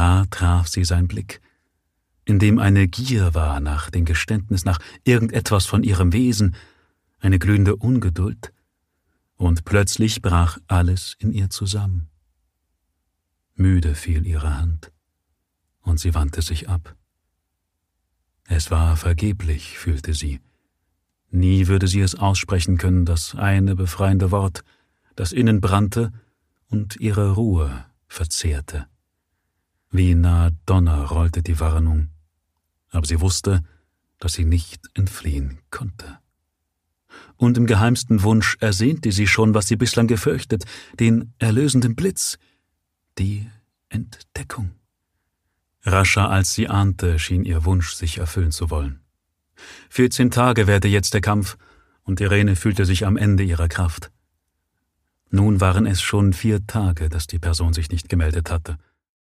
Da traf sie sein Blick, in dem eine Gier war nach dem Geständnis, nach irgendetwas von ihrem Wesen, eine glühende Ungeduld, und plötzlich brach alles in ihr zusammen. Müde fiel ihre Hand, und sie wandte sich ab. Es war vergeblich, fühlte sie. Nie würde sie es aussprechen können, das eine befreiende Wort, das innen brannte und ihre Ruhe verzehrte. Wie nahe Donner rollte die Warnung, aber sie wusste, dass sie nicht entfliehen konnte. Und im geheimsten Wunsch ersehnte sie schon, was sie bislang gefürchtet, den erlösenden Blitz, die Entdeckung. Rascher als sie ahnte, schien ihr Wunsch sich erfüllen zu wollen. 14 Tage währte jetzt der Kampf, und Irene fühlte sich am Ende ihrer Kraft. Nun waren es schon 4 Tage, dass die Person sich nicht gemeldet hatte.